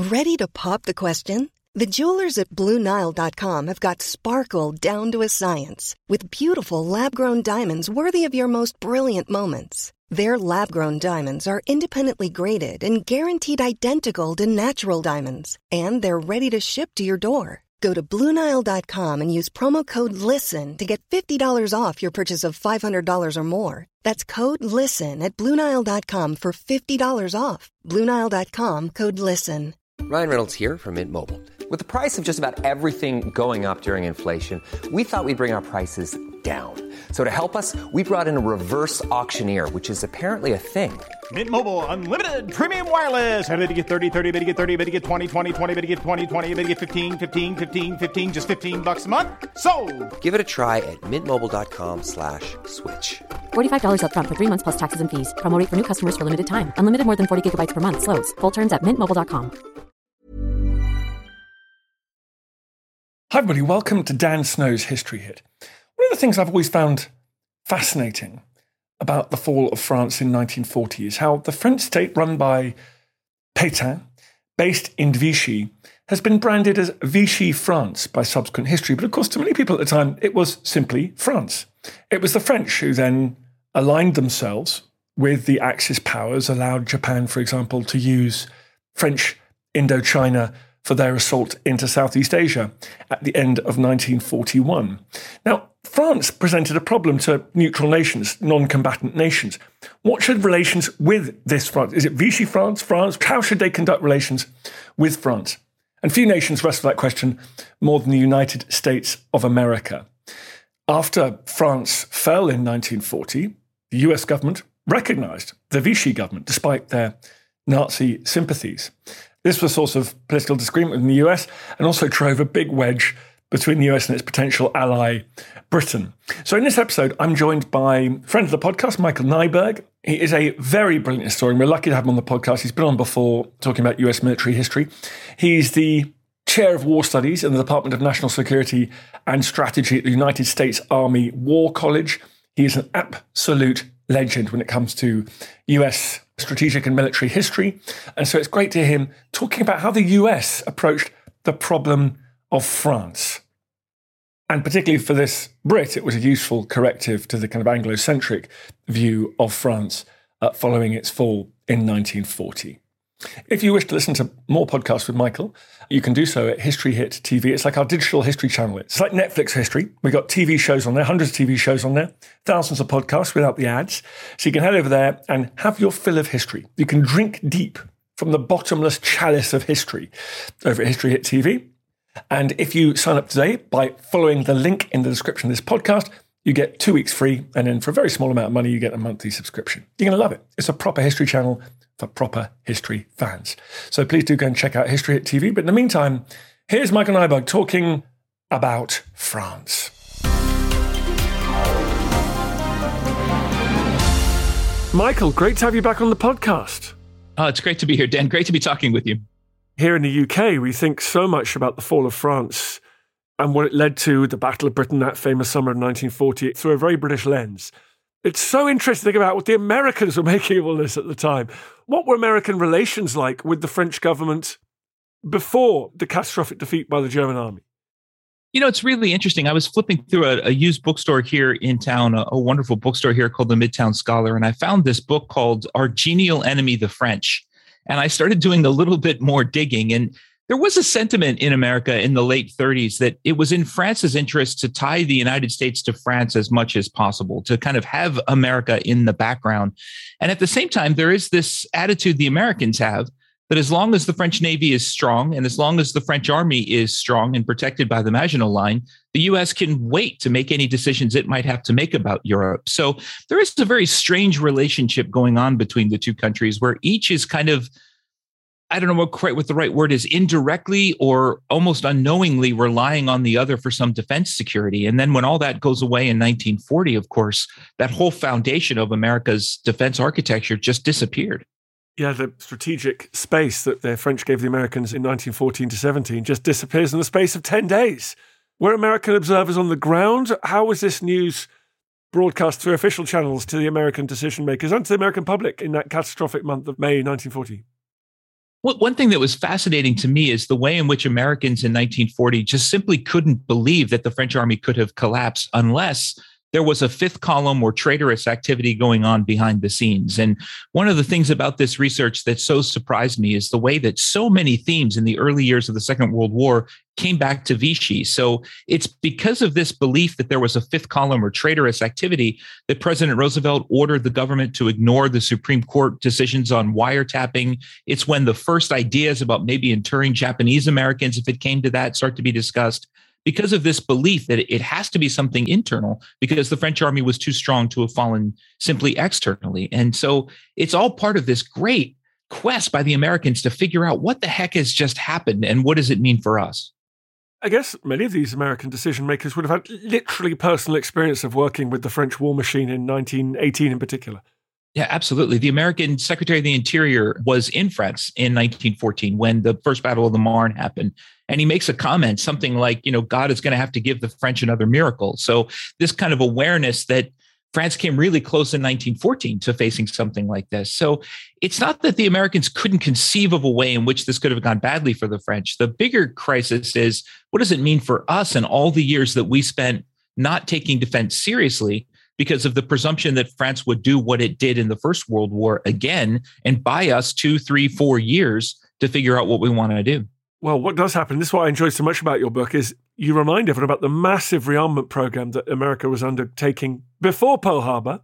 Ready to pop the question? The jewelers at BlueNile.com have got sparkle down to a science with beautiful lab-grown diamonds worthy of your most brilliant moments. Their lab-grown diamonds are independently graded and guaranteed identical to natural diamonds, and they're ready to ship to your door. Go to BlueNile.com and use promo code LISTEN to get $50 off your purchase of $500 or more. That's code LISTEN at BlueNile.com for $50 off. BlueNile.com, code LISTEN. Ryan Reynolds here from Mint Mobile. With the price of just about everything going up during inflation, we thought we'd bring our prices down. So to help us, we brought in a reverse auctioneer, which is apparently a thing. Mint Mobile Unlimited Premium Wireless. How to get 30, 30, bit to get 30, bit to get 20, 20, 20, bit to get 20, 20, bit to get 15, 15, 15, 15, just $15 a month? Sold! Give it a try at mintmobile.com/switch. $45 up front for 3 months plus taxes and fees. Promo rate for new customers for limited time. Unlimited more than 40 gigabytes per month. Slows full terms at mintmobile.com. Hi everybody, welcome to Dan Snow's History Hit. One of the things I've always found fascinating about the fall of France in 1940 is how the French state run by Pétain, based in Vichy, has been branded as Vichy France by subsequent history. But of course, to many people at the time, it was simply France. It was the French who then aligned themselves with the Axis powers, allowed Japan, for example, to use French Indochina for their assault into Southeast Asia at the end of 1941. Now, France presented a problem to neutral nations, non-combatant nations. What should relations with this France? Is it Vichy France, France? How should they conduct relations with France? And few nations wrestle that question more than the United States of America. After France fell in 1940, the US government recognized the Vichy government, despite their Nazi sympathies. This was a source of political disagreement in the US and also drove a big wedge between the US and its potential ally, Britain. So in this episode, I'm joined by a friend of the podcast, Michael Nyberg. He is a very brilliant historian. We're lucky to have him on the podcast. He's been on before talking about US military history. He's the chair of war studies in the Department of National Security and Strategy at the United States Army War College. He is an absolute legend when it comes to US strategic and military history. And so it's great to hear him talking about how the US approached the problem of France. And particularly for this Brit, it was a useful corrective to the kind of Anglo-centric view of France following its fall in 1940. If you wish to listen to more podcasts with Michael, you can do so at History Hit TV. It's like our digital history channel. It's like Netflix history. We've got TV shows on there, hundreds of TV shows on there, thousands of podcasts without the ads. So you can head over there and have your fill of history. You can drink deep from the bottomless chalice of history over at History Hit TV. And if you sign up today by following the link in the description of this podcast, you get 2 weeks free. And then for a very small amount of money, you get a monthly subscription. You're going to love it. It's a proper history channel for proper history fans. So please do go and check out History Hit TV. But in the meantime, here's Michael Nyberg talking about France. Michael, great to have you back on the podcast. Oh, it's great to be here, Dan. Great to be talking with you. Here in the UK, we think so much about the fall of France and what it led to, the Battle of Britain, that famous summer of 1940, through a very British lens. It's so interesting to think about what the Americans were making of all this at the time. What were American relations like with the French government before the catastrophic defeat by the German army? You know, it's really interesting. I was flipping through a used bookstore here in town, a wonderful bookstore here called the Midtown Scholar, and I found this book called Our Genial Enemy, the French. And I started doing a little bit more digging. And there was a sentiment in America in the late 30s that it was in France's interest to tie the United States to France as much as possible, to kind of have America in the background. And at the same time, there is this attitude the Americans have that as long as the French Navy is strong and as long as the French army is strong and protected by the Maginot Line, the U.S. can wait to make any decisions it might have to make about Europe. So there is a very strange relationship going on between the two countries where each is kind of, I don't know what the right word is, indirectly or almost unknowingly relying on the other for some defense security. And then when all that goes away in 1940, of course, that whole foundation of America's defense architecture just disappeared. Yeah, the strategic space that the French gave the Americans in 1914 to 17 just disappears in the space of 10 days. Were American observers on the ground? How was this news broadcast through official channels to the American decision makers and to the American public in that catastrophic month of May 1940? One thing that was fascinating to me is the way in which Americans in 1940 just simply couldn't believe that the French army could have collapsed unless there was a fifth column or traitorous activity going on behind the scenes. And one of the things about this research that so surprised me is the way that so many themes in the early years of the Second World War came back to Vichy. So it's because of this belief that there was a fifth column or traitorous activity that President Roosevelt ordered the government to ignore the Supreme Court decisions on wiretapping. It's when the first ideas about maybe interring Japanese Americans, if it came to that, start to be discussed. Because of this belief that it has to be something internal, because the French army was too strong to have fallen simply externally. And so it's all part of this great quest by the Americans to figure out what the heck has just happened and what does it mean for us? I guess many of these American decision makers would have had literally personal experience of working with the French war machine in 1918 in particular. Yeah, absolutely. The American Secretary of the Interior was in France in 1914 when the First Battle of the Marne happened. And he makes a comment, something like, God is going to have to give the French another miracle. So this kind of awareness that France came really close in 1914 to facing something like this. So it's not that the Americans couldn't conceive of a way in which this could have gone badly for the French. The bigger crisis is, what does it mean for us and all the years that we spent not taking defense seriously because of the presumption that France would do what it did in the First World War again and buy us 2, 3, 4 years to figure out what we want to do? Well, what does happen, this is what I enjoy so much about your book, is you remind everyone about the massive rearmament program that America was undertaking before Pearl Harbor.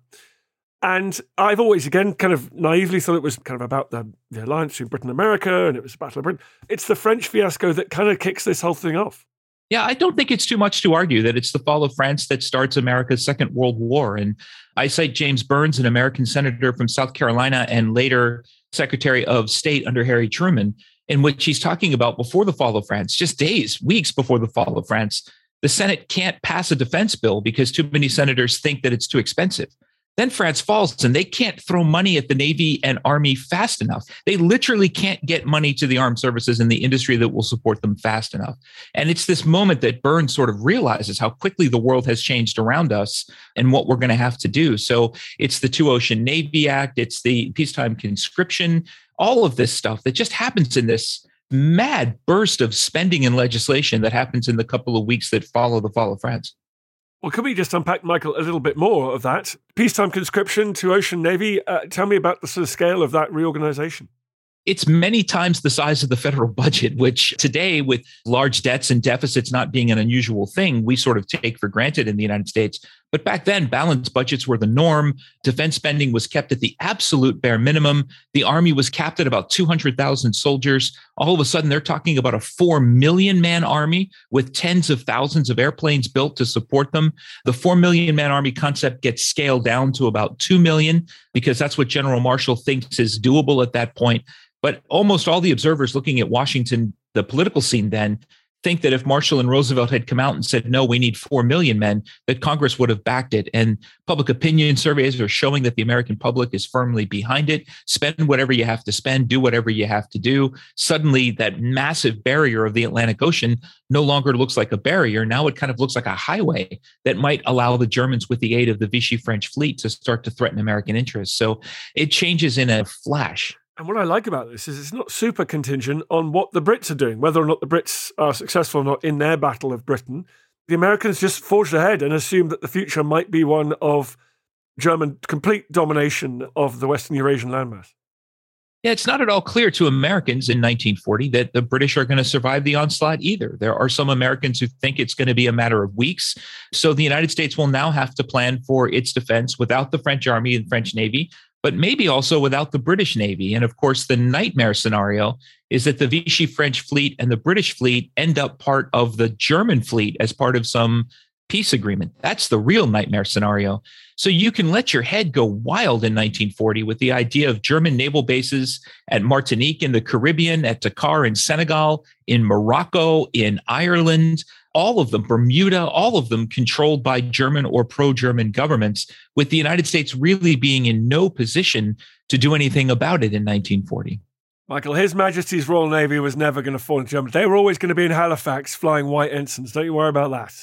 And I've always, again, kind of naively thought it was kind of about the alliance between Britain and America, and it was the Battle of Britain. It's the French fiasco that kind of kicks this whole thing off. Yeah, I don't think it's too much to argue that it's the fall of France that starts America's Second World War. And I cite James Burns, an American senator from South Carolina and later Secretary of State under Harry Truman, in which he's talking about before the fall of France, just days, weeks before the fall of France, the Senate can't pass a defense bill because too many senators think that it's too expensive. Then France falls and they can't throw money at the Navy and Army fast enough. They literally can't get money to the armed services and the industry that will support them fast enough. And it's this moment that Burns sort of realizes how quickly the world has changed around us and what we're going to have to do. So it's the Two Ocean Navy Act, it's the peacetime conscription, all of this stuff that just happens in this mad burst of spending and legislation that happens in the couple of weeks that follow the fall of France. Well, could we just unpack, Michael, a little bit more of that? Peacetime conscription, Two Ocean Navy. Tell me about the sort of scale of that reorganization. It's many times the size of the federal budget, which today, with large debts and deficits not being an unusual thing, we sort of take for granted in the United States. But back then, balanced budgets were the norm. Defense spending was kept at the absolute bare minimum. The Army was capped at about 200,000 soldiers. All of a sudden, they're talking about a 4 million man army with tens of thousands of airplanes built to support them. The 4 million man army concept gets scaled down to about 2 million because that's what General Marshall thinks is doable at that point. But almost all the observers looking at Washington, the political scene then, think that if Marshall and Roosevelt had come out and said, no, we need 4 million men, that Congress would have backed it. And public opinion surveys are showing that the American public is firmly behind it. Spend whatever you have to spend, do whatever you have to do. Suddenly, that massive barrier of the Atlantic Ocean no longer looks like a barrier. Now it kind of looks like a highway that might allow the Germans, with the aid of the Vichy French fleet, to start to threaten American interests. So it changes in a flash. And what I like about this is it's not super contingent on what the Brits are doing, whether or not the Brits are successful or not in their battle of Britain. The Americans just forged ahead and assumed that the future might be one of German complete domination of the Western Eurasian landmass. Yeah, it's not at all clear to Americans in 1940 that the British are going to survive the onslaught either. There are some Americans who think it's going to be a matter of weeks. So the United States will now have to plan for its defense without the French Army and French Navy, but maybe also without the British Navy. And of course, the nightmare scenario is that the Vichy French fleet and the British fleet end up part of the German fleet as part of some peace agreement. That's the real nightmare scenario. So you can let your head go wild in 1940 with the idea of German naval bases at Martinique in the Caribbean, at Dakar in Senegal, in Morocco, in Ireland, all of them, Bermuda, all of them controlled by German or pro-German governments, with the United States really being in no position to do anything about it in 1940. Michael, His Majesty's Royal Navy was never going to fall into Germany. They were always going to be in Halifax flying white ensigns. Don't you worry about that.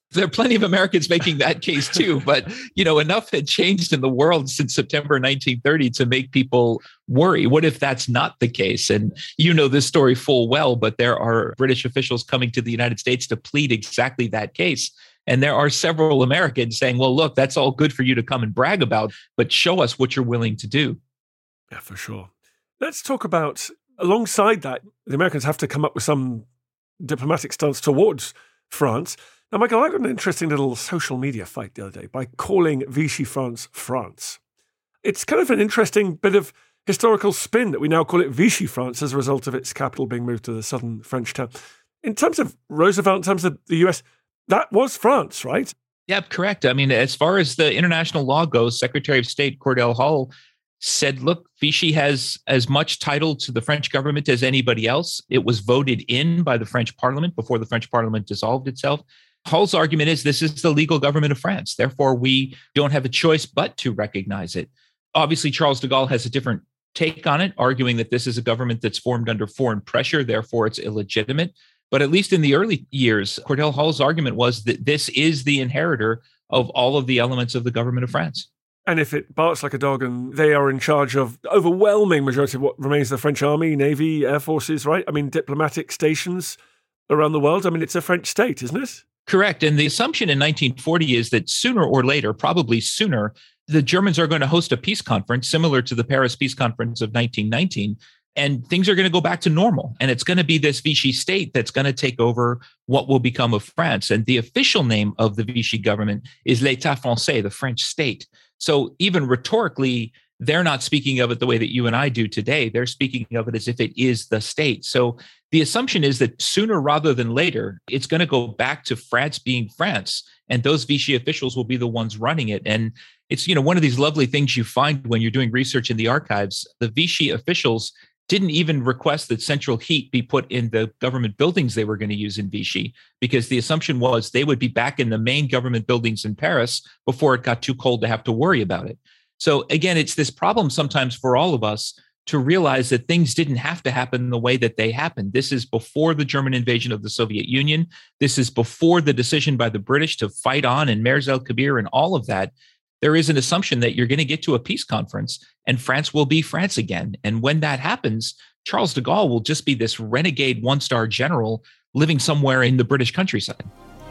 There are plenty of Americans making that case too, but enough had changed in the world since September 1930 to make people worry. What if that's not the case? And this story full well, but there are British officials coming to the United States to plead exactly that case. And there are several Americans saying, well, look, that's all good for you to come and brag about, but show us what you're willing to do. Yeah, for sure. Let's talk about, alongside that, the Americans have to come up with some diplomatic stance towards France. Now, Michael, I got an interesting little social media fight the other day by calling Vichy France, France. It's kind of an interesting bit of historical spin that we now call it Vichy France as a result of its capital being moved to the southern French town. In terms of Roosevelt, in terms of the US, that was France, right? Yeah, correct. I mean, as far as the international law goes, Secretary of State Cordell Hull said, look, Vichy has as much title to the French government as anybody else. It was voted in by the French Parliament before the French Parliament dissolved itself. Hull's argument is this is the legal government of France. Therefore, we don't have a choice but to recognize it. Obviously, Charles de Gaulle has a different take on it, arguing that this is a government that's formed under foreign pressure. Therefore, it's illegitimate. But at least in the early years, Cordell Hull's argument was that this is the inheritor of all of the elements of the government of France. And if it barks like a dog and they are in charge of the overwhelming majority of what remains of the French army, navy, air forces, right? I mean, diplomatic stations around the world. I mean, it's a French state, isn't it? Correct. And the assumption in 1940 is that sooner or later, probably sooner, the Germans are going to host a peace conference similar to the Paris Peace Conference of 1919. And things are going to go back to normal. And it's going to be this Vichy state that's going to take over what will become of France. And the official name of the Vichy government is l'État français, the French state. So even rhetorically, they're not speaking of it the way that you and I do today. They're speaking of it as if it is the state. So the assumption is that sooner rather than later, it's going to go back to France being France. And those Vichy officials will be the ones running it. And it's, one of these lovely things you find when you're doing research in the archives. The Vichy officials didn't even request that central heat be put in the government buildings they were going to use in Vichy, because the assumption was they would be back in the main government buildings in Paris before it got too cold to have to worry about it. So again, it's this problem sometimes for all of us to realize that things didn't have to happen the way that they happened. This is before the German invasion of the Soviet Union. This is before the decision by the British to fight on in Mers el-Kabir and all of that. There is an assumption that you're going to get to a peace conference and France will be France again. And when that happens, Charles de Gaulle will just be this renegade one-star general living somewhere in the British countryside.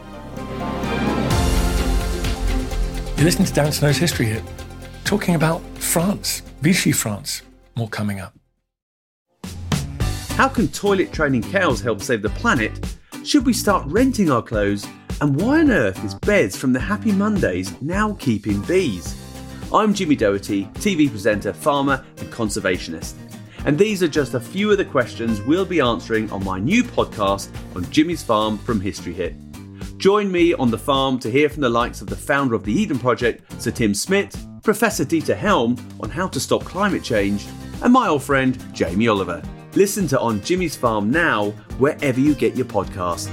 You listen to Dan Snow's History Hit, talking about France, Vichy France. More coming up. How can toilet training cows help save the planet? Should we start renting our clothes? And why on earth is Bez from the Happy Mondays now keeping bees? I'm Jimmy Doherty, TV presenter, farmer and conservationist. And these are just a few of the questions we'll be answering on my new podcast on Jimmy's Farm from History Hit. Join me on the farm to hear from the likes of the founder of the Eden Project, Sir Tim Smith, Professor Dieter Helm on how to stop climate change, and my old friend Jamie Oliver. Listen to On Jimmy's Farm now, wherever you get your podcasts.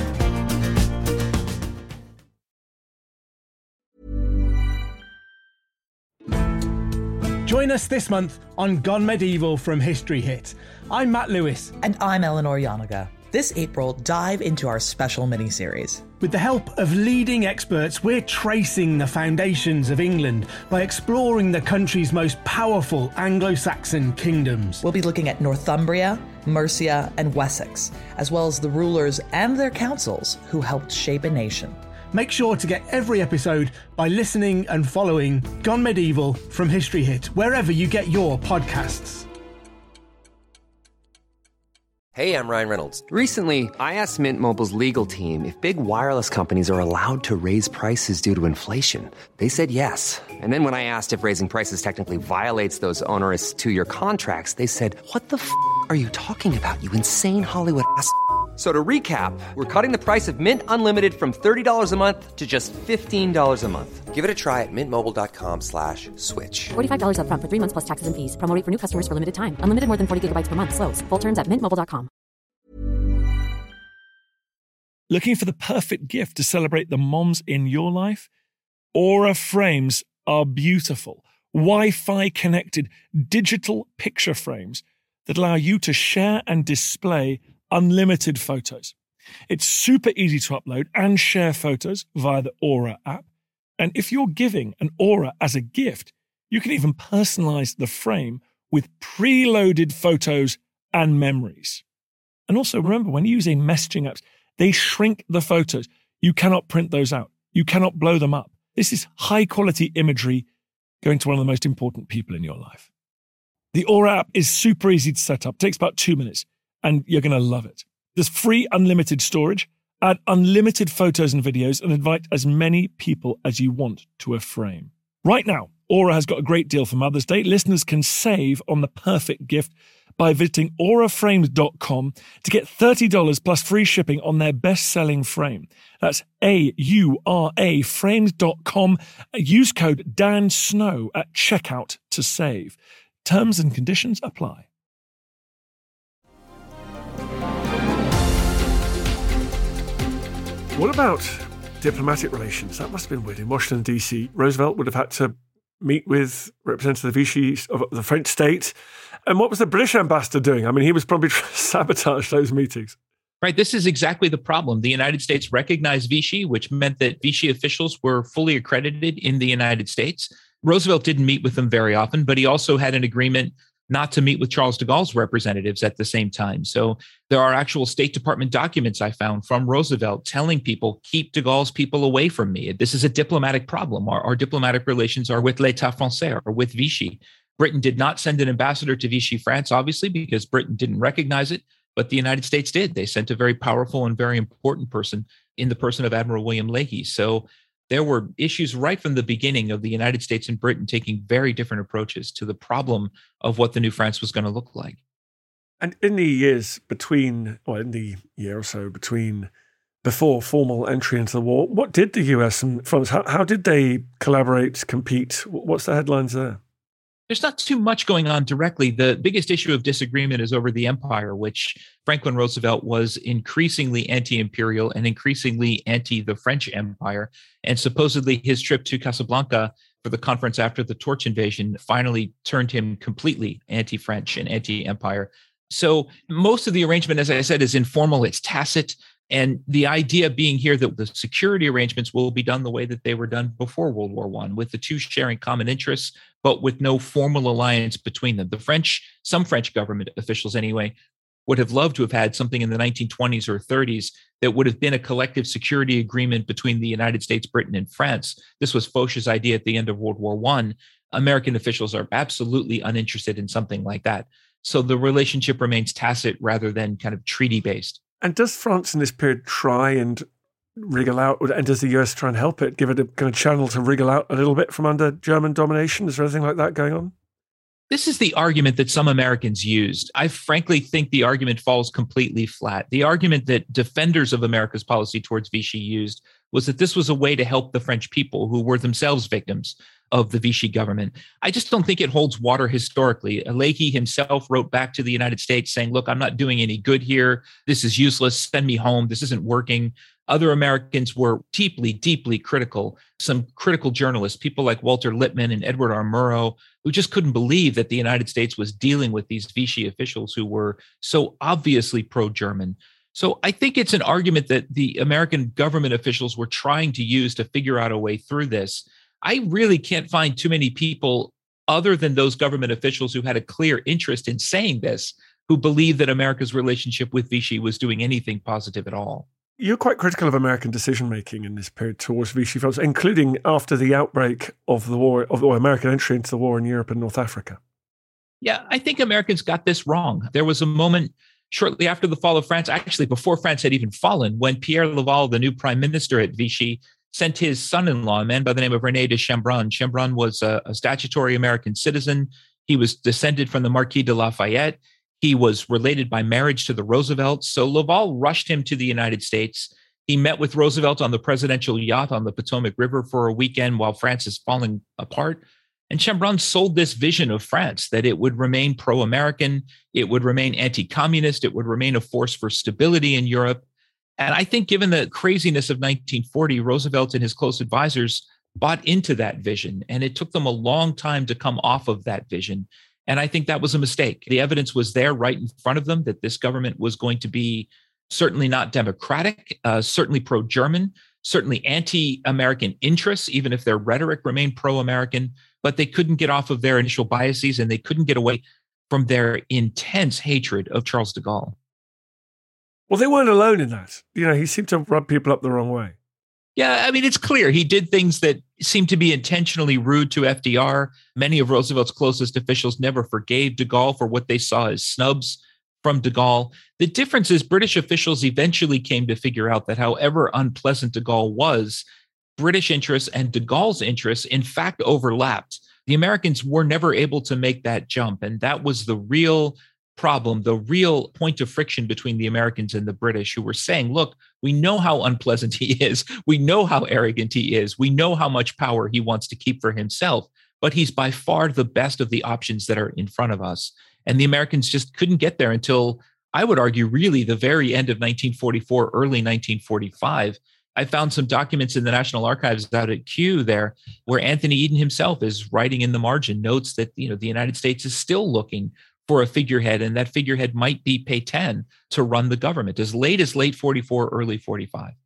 Join us this month on Gone Medieval from History Hit. I'm Matt Lewis. And I'm Eleanor Yanaga. This April, dive into our special mini-series. With the help of leading experts, we're tracing the foundations of England by exploring the country's most powerful Anglo-Saxon kingdoms. We'll be looking at Northumbria, Mercia, and Wessex, as well as the rulers and their councils who helped shape a nation. Make sure to get every episode by listening and following Gone Medieval from History Hit, wherever you get your podcasts. Hey, I'm Ryan Reynolds. Recently, I asked Mint Mobile's legal team if big wireless companies are allowed to raise prices due to inflation. They said yes. And then when I asked if raising prices technically violates those onerous two-year contracts, they said, "What the f*** are you talking about, you insane Hollywood ass?" So to recap, we're cutting the price of Mint Unlimited from $30 a month to just $15 a month. Give it a try at mintmobile.com/switch. $45 up front for 3 months plus taxes and fees. Promo rate for new customers for limited time. Unlimited more than 40 gigabytes per month. Slows full terms at mintmobile.com. Looking for the perfect gift to celebrate the moms in your life? Aura frames are beautiful, Wi-Fi connected digital picture frames that allow you to share and display unlimited photos. It's super easy to upload and share photos via the Aura app. And if you're giving an Aura as a gift, you can even personalize the frame with preloaded photos and memories. And also remember, when you're using messaging apps, they shrink the photos. You cannot print those out. You cannot blow them up. This is high quality imagery going to one of the most important people in your life. The Aura app is super easy to set up. It takes about 2 minutes and you're going to love it. There's free unlimited storage, add unlimited photos and videos, and invite as many people as you want to a frame. Right now, Aura has got a great deal for Mother's Day. Listeners can save on the perfect gift by visiting auraframes.com to get $30 plus free shipping on their best-selling frame. That's AURA frames.com. Use code Dan Snow at checkout to save. Terms and conditions apply. What about diplomatic relations? That must have been weird. In Washington, D.C., Roosevelt would have had to meet with representatives of Vichy of the French state. And what was the British ambassador doing? I mean, he was probably trying to sabotage those meetings. Right. This is exactly the problem. The United States recognized Vichy, which meant that Vichy officials were fully accredited in the United States. Roosevelt didn't meet with them very often, but he also had an agreement not to meet with Charles de Gaulle's representatives at the same time. So there are actual State Department documents I found from Roosevelt telling people, keep de Gaulle's people away from me. This is a diplomatic problem. Our diplomatic relations are with l'État français or with Vichy. Britain did not send an ambassador to Vichy France, obviously, because Britain didn't recognize it, but the United States did. They sent a very powerful and very important person in the person of Admiral William Leahy. So there were issues right from the beginning of the United States and Britain taking very different approaches to the problem of what the new France was going to look like. And in the years between, well, in the year or so between before formal entry into the war, what did the US and France, how did they collaborate, compete? What's the headlines there? There's not too much going on directly. The biggest issue of disagreement is over the empire, which Franklin Roosevelt was increasingly anti-imperial and increasingly anti the French Empire. And supposedly his trip to Casablanca for the conference after the Torch invasion finally turned him completely anti-French and anti-empire. So most of the arrangement, as I said, is informal. It's tacit. And the idea being here that the security arrangements will be done the way that they were done before World War I, with the two sharing common interests, but with no formal alliance between them. The French, some French government officials anyway, would have loved to have had something in the 1920s or 30s that would have been a collective security agreement between the United States, Britain, and France. This was Foch's idea at the end of World War I. American officials are absolutely uninterested in something like that. So the relationship remains tacit rather than kind of treaty-based. And does France in this period try and wriggle out, and does the US try and help it, give it a kind of channel to wriggle out a little bit from under German domination? Is there anything like that going on? This is the argument that some Americans used. I frankly think the argument falls completely flat. The argument that defenders of America's policy towards Vichy used was that this was a way to help the French people who were themselves victims of the Vichy government. I just don't think it holds water historically. Leahy himself wrote back to the United States saying, look, I'm not doing any good here. This is useless. Send me home. This isn't working. Other Americans were deeply, deeply critical. Some critical journalists, people like Walter Lippmann and Edward R. Murrow, who just couldn't believe that the United States was dealing with these Vichy officials who were so obviously pro-German. So I think it's an argument that the American government officials were trying to use to figure out a way through this. I really can't find too many people other than those government officials who had a clear interest in saying this, who believed that America's relationship with Vichy was doing anything positive at all. You're quite critical of American decision-making in this period towards Vichy France, including after the outbreak of the war, of American entry into the war in Europe and North Africa. Yeah, I think Americans got this wrong. There was a moment shortly after the fall of France, actually before France had even fallen, when Pierre Laval, the new prime minister at Vichy, sent his son-in-law, a man by the name of René de Chambrun. Chambrun was a statutory American citizen. He was descended from the Marquis de Lafayette. He was related by marriage to the Roosevelts. So Laval rushed him to the United States. He met with Roosevelt on the presidential yacht on the Potomac River for a weekend while France is falling apart. And Chambrun sold this vision of France, that it would remain pro-American, it would remain anti-communist, it would remain a force for stability in Europe. And I think given the craziness of 1940, Roosevelt and his close advisors bought into that vision, and it took them a long time to come off of that vision. And I think that was a mistake. The evidence was there right in front of them that this government was going to be certainly not democratic, certainly pro-German, certainly anti-American interests, even if their rhetoric remained pro-American, but they couldn't get off of their initial biases and they couldn't get away from their intense hatred of Charles de Gaulle. Well, they weren't alone in that. He seemed to rub people up the wrong way. Yeah, I mean, it's clear he did things that seemed to be intentionally rude to FDR. Many of Roosevelt's closest officials never forgave de Gaulle for what they saw as snubs from de Gaulle. The difference is British officials eventually came to figure out that however unpleasant de Gaulle was, British interests and de Gaulle's interests, in fact, overlapped. The Americans were never able to make that jump. And that was the real problem, the real point of friction between the Americans and the British, who were saying, look, we know how unpleasant he is. We know how arrogant he is. We know how much power he wants to keep for himself, but he's by far the best of the options that are in front of us. And the Americans just couldn't get there until, I would argue, really the very end of 1944, early 1945. I found some documents in the National Archives out at Kew there where Anthony Eden himself is writing in the margin notes that, the United States is still looking for a figurehead, and that figurehead might be Pétain to run the government as late 44, early 45.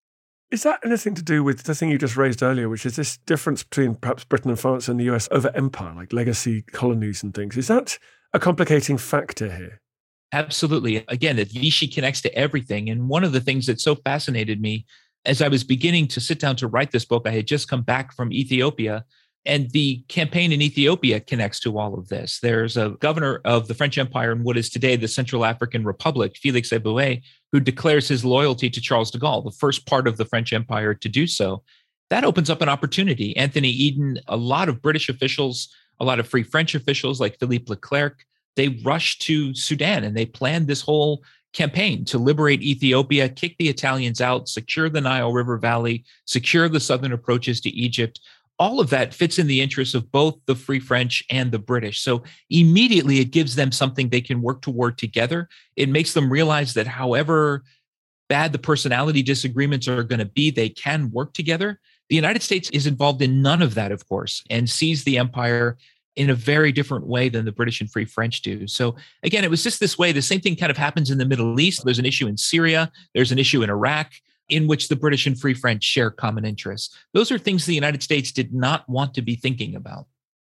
Is that anything to do with the thing you just raised earlier, which is this difference between perhaps Britain and France and the US over empire, like legacy colonies and things? Is that a complicating factor here? Absolutely. Again, that Vichy connects to everything. And one of the things that so fascinated me as I was beginning to sit down to write this book, I had just come back from Ethiopia, and the campaign in Ethiopia connects to all of this. There's a governor of the French Empire in what is today the Central African Republic, Félix Éboué, who declares his loyalty to Charles de Gaulle, the first part of the French Empire to do so. That opens up an opportunity. Anthony Eden, a lot of British officials, a lot of Free French officials like Philippe Leclerc, they rushed to Sudan and they planned this whole campaign to liberate Ethiopia, kick the Italians out, secure the Nile River Valley, secure the southern approaches to Egypt. All of that fits in the interests of both the Free French and the British. So immediately it gives them something they can work toward together. It makes them realize that however bad the personality disagreements are going to be, they can work together. The United States is involved in none of that, of course, and sees the empire in a very different way than the British and Free French do. So again, it was just this way. The same thing kind of happens in the Middle East. There's an issue in Syria. There's an issue in Iraq, in which the British and Free French share common interests. Those are things the United States did not want to be thinking about.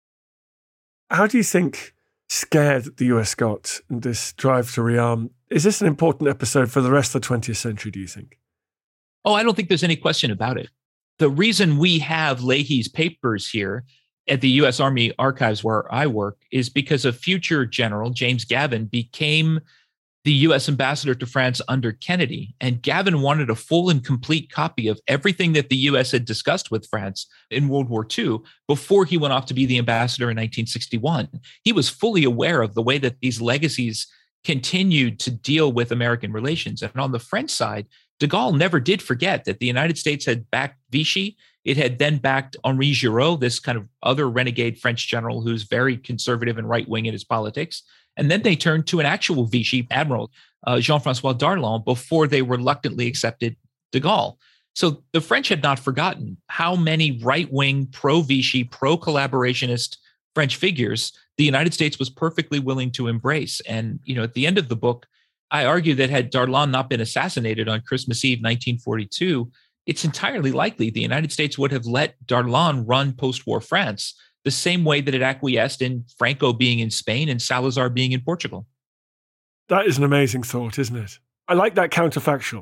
How do you think scared the US got in this drive to rearm? Is this an important episode for the rest of the 20th century, do you think? Oh, I don't think there's any question about it. The reason we have Leahy's papers here at the U.S. Army Archives where I work is because a future general, James Gavin, became the U.S. ambassador to France under Kennedy. And Gavin wanted a full and complete copy of everything that the U.S. had discussed with France in World War II before he went off to be the ambassador in 1961. He was fully aware of the way that these legacies continued to deal with American relations. And on the French side, de Gaulle never did forget that the United States had backed Vichy. It had then backed Henri Giraud, this kind of other renegade French general who's very conservative and right-wing in his politics. And then they turned to an actual Vichy admiral, Jean-François Darlan, before they reluctantly accepted de Gaulle. So the French had not forgotten how many right-wing, pro-Vichy, pro-collaborationist French figures the United States was perfectly willing to embrace. And, at the end of the book, I argue that had Darlan not been assassinated on Christmas Eve, 1942, it's entirely likely the United States would have let Darlan run post-war France the same way that it acquiesced in Franco being in Spain and Salazar being in Portugal. That is an amazing thought, isn't it? I like that counterfactual.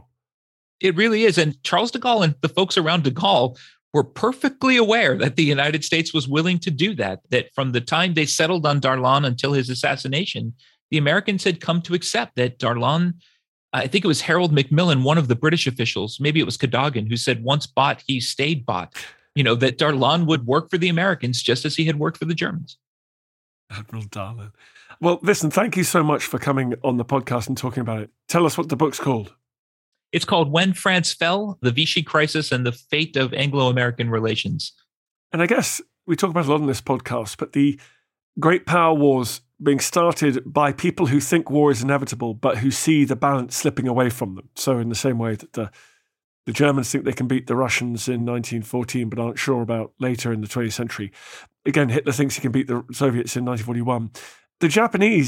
It really is. And Charles de Gaulle and the folks around de Gaulle were perfectly aware that the United States was willing to do that from the time they settled on Darlan until his assassination, the Americans had come to accept that Darlan, I think it was Harold Macmillan, one of the British officials, maybe it was Cadogan, who said once bought, he stayed bought. That Darlan would work for the Americans just as he had worked for the Germans. Admiral Darlan. Well, listen, thank you so much for coming on the podcast and talking about it. Tell us what the book's called. It's called When France Fell, The Vichy Crisis and the Fate of Anglo-American Relations. And I guess we talk about it a lot in this podcast, but the great power wars being started by people who think war is inevitable, but who see the balance slipping away from them. So in the same way that the Germans think they can beat the Russians in 1914, but aren't sure about later in the 20th century. Again, Hitler thinks he can beat the Soviets in 1941. The Japanese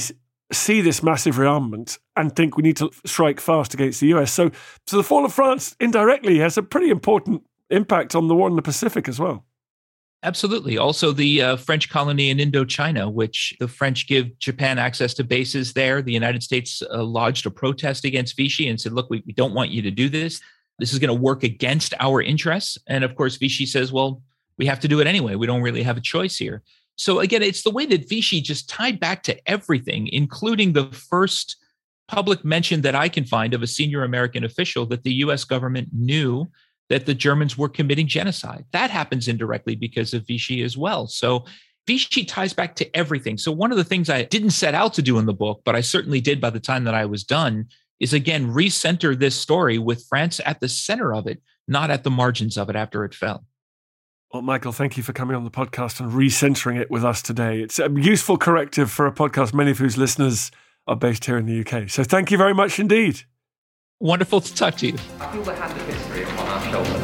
see this massive rearmament and think we need to strike fast against the US. So the fall of France indirectly has a pretty important impact on the war in the Pacific as well. Absolutely. Also, the French colony in Indochina, which the French give Japan access to bases there. The United States lodged a protest against Vichy and said, look, we don't want you to do this. This is going to work against our interests. And of course, Vichy says, well, we have to do it anyway. We don't really have a choice here. So again, it's the way that Vichy just tied back to everything, including the first public mention that I can find of a senior American official that the US government knew that the Germans were committing genocide. That happens indirectly because of Vichy as well. So Vichy ties back to everything. So one of the things I didn't set out to do in the book, but I certainly did by the time that I was done, is again, recenter this story with France at the center of it, not at the margins of it after it fell. Well, Michael, thank you for coming on the podcast and recentering it with us today. It's a useful corrective for a podcast, many of whose listeners are based here in the UK. So thank you very much indeed. Wonderful to talk to you. I feel the hand of history upon our shoulders.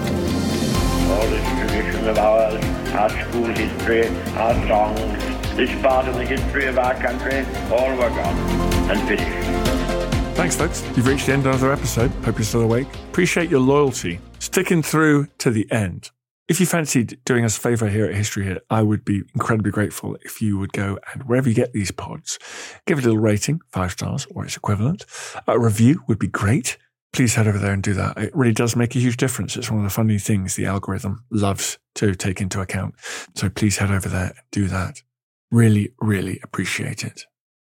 All this tradition of ours, our school history, our songs, this part of the history of our country, all were gone and finished. Thanks, folks. You've reached the end of another episode. Hope you're still awake. Appreciate your loyalty, sticking through to the end. If you fancied doing us a favour here at History Hit, I would be incredibly grateful if you would go and wherever you get these pods, give it a little rating, 5 stars or its equivalent. A review would be great. Please head over there and do that. It really does make a huge difference. It's one of the funny things the algorithm loves to take into account. So please head over there and do that. Really, really appreciate it.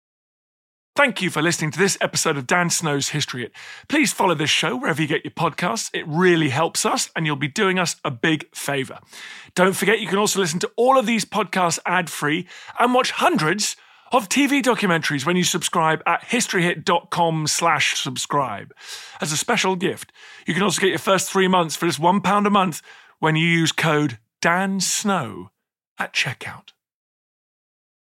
Thank you for listening to this episode of Dan Snow's History Hit. Please follow this show wherever you get your podcasts. It really helps us, and you'll be doing us a big favour. Don't forget, you can also listen to all of these podcasts ad-free and watch hundreds of TV documentaries when you subscribe at historyhit.com/subscribe. As a special gift, you can also get your first 3 months for just £1 a month when you use code DANSNOW at checkout.